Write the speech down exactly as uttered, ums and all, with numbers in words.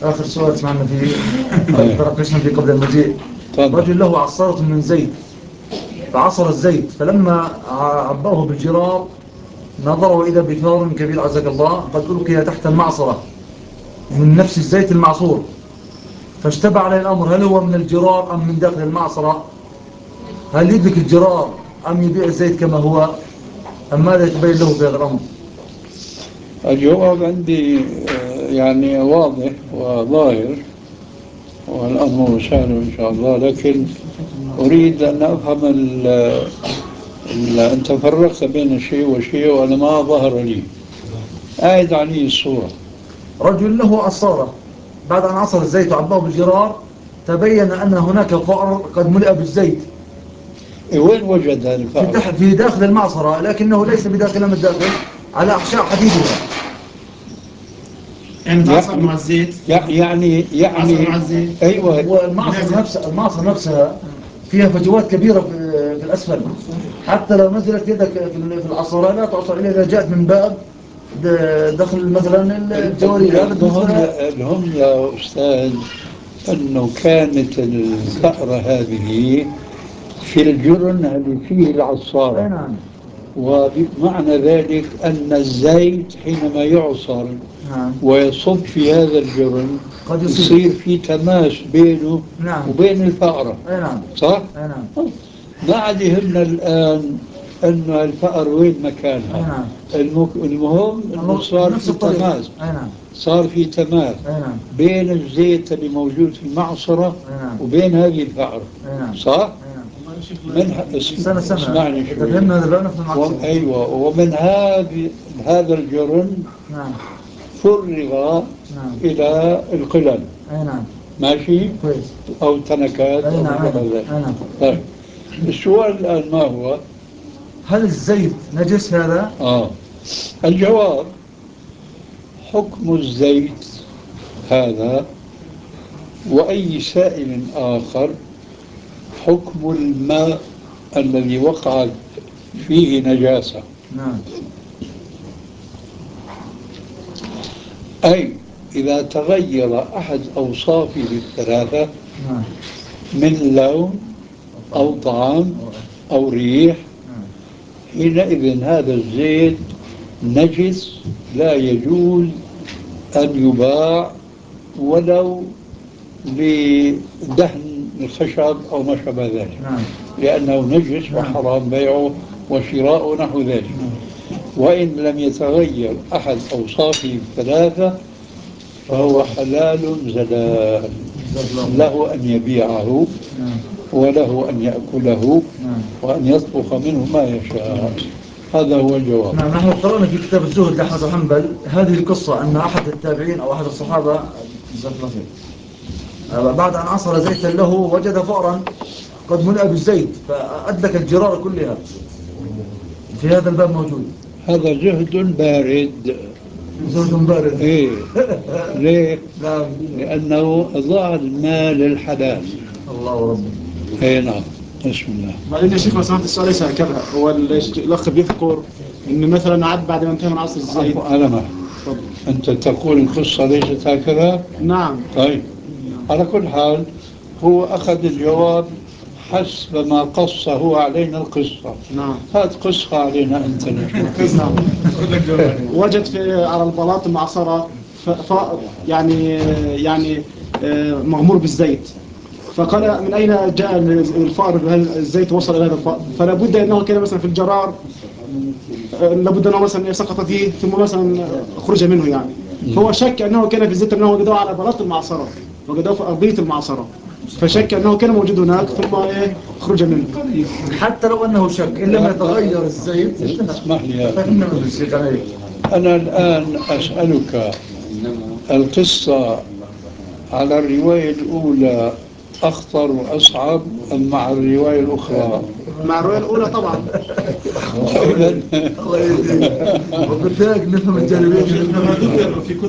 آخر سؤال سمعنا فيه تناقشنا فيه قبل المجيء. رجل له عصارة من زيت فعصر الزيت، فلما عباه بالجرار نظروا إذا بثار كبير عزك الله قد ألقي تحت المعصرة من نفس الزيت المعصور، فاشتبه عليه الأمر هل هو من الجرار أم من داخل المعصرة؟ هل يدرك الجرار أم يبيع الزيت كما هو أم ماذا يتبين له في هذا الأمر؟ الجواب عندي آه، يعني واضح وظاهر، والأمر سهل إن شاء الله، لكن أريد أن أفهم ال ال أنت فرقت بين الشيء والشيء وأنا ما ظهر لي. أعد علي الصورة. رجل له عصارة، بعد أن عصر الزيت وعباه بالجرار تبين أن هناك فأر قد ملئ بالزيت. إيه وين وجد هذا الفأر؟ في, في داخل المعصرة، لكنه ليس بداخلها من الداخل، على أحشاء حديدها. يعني تعصر مع الزيت يعني يعني مع الزيت. أيوة. والمعصرة نفسها المعصرة نفسها فيها فجوات كبيرة في, في الأسفل، حتى لو نزلت يدك في العصارة لا تعصر إلا إذا جاءت من باب دخل مثلا الجواري. هذا المهم المهم يا أستاذ أنه كانت الفأرة هذه في الجرن اللي فيه العصارة. نعم. ومعنى ذلك أن الزيت حينما يعصر نعم. ويصب في هذا الجرن قد يصير في تماس بينه نعم. وبين الفأرة. نعم. صح؟ نعم. ما عاد يهمنا الآن أنه الفأر وين مكانها. نعم. المهم أنه صار في تماس. نعم. صار في تماس نعم. بين الزيت اللي موجود في المعصرة نعم. وبين هذه الفأرة. نعم. صح؟ من سنة سنة اسمعني شوي. فهمنا هذا بقى نفهم و... أيوة، ومن هذه هذا الجرن نعم. فرغ نعم. إلى القلل. أي نعم. ماشي؟ كويس. أو تنكات أي أو نعم. ما شابه ذلك. نعم. طيب السؤال الآن ما هو؟ هل الزيت نجس هذا؟ آه الجواب حكم الزيت هذا وأي سائل آخر حكم الماء الذي وقعت فيه نجاسة. نعم. أي إذا تغير أحد أوصافه الثلاثة نعم. من لون أو طعام أو ريح، حينئذ هذا الزيت نجس لا يجوز أن يباع ولو لدهن الخشب أو ما شابه ذلك. نعم. لأنه نجس وحرام بيعه وشراءه نحو ذلك. وإن لم يتغير أحد أوصافه الثلاثة فهو حلال زلال، له أن يبيعه وله أن يأكله وأن يطبخ منه ما يشاء. هذا هو الجواب. نعم. نحن قرأنا في كتاب الزهد لأحمد بن حنبل هذه القصة أن أحد التابعين أو أحد الصحابة بعد أن عصر زيتا له وجد فأرا قد ملأ بالزيت فأدلك الجرار كلها. في هذا الباب موجود. هذا زهد بارد. زهد بارد. إيه. ليه؟ نعم. لأنه ضاع المال الحلال. الله ربي. إيه نعم. بسم الله. بعدين يا شيخ لو سمحت السؤال ليس هكذا، هو الأخ بيذكر إن مثلا عاد بعد ما انتهى من عصر الزيت. على ما أنت تقول القصة ليست هكذا؟ نعم. طيب على كل حال هو أخذ الجواب حسب ما قصه علينا القصة. نعم. هات قصة علينا أنت نشوف. نعم. وجد في على البلاط المعصرة ف... ف... يعني يعني مغمور بالزيت، فقال من أين جاء الفأر بهذا الزيت وصل إلى هذا الفأر؟ فلا بد أنه كان مثلا في الجرار، لابد أنه مثلا سقط فيه ثم مثلا خرج منه يعني. فهو شك أنه كان في الزيت أنه وجده على بلاط المعصرة، وجده في أرضية المعصرة، فشك أنه كان موجود هناك ثم إيه خرج منه. حتى لو أنه شك إن لم يتغير الزيت. اسمح لي يا أخي. أنا الآن أسألك القصة على الرواية الأولى أخطر وأصعب أم مع الرواية الأخرى؟ مع الرواية الأولى طبعا. إذن الله يهديك. وقلت لك نفهم الجانبين.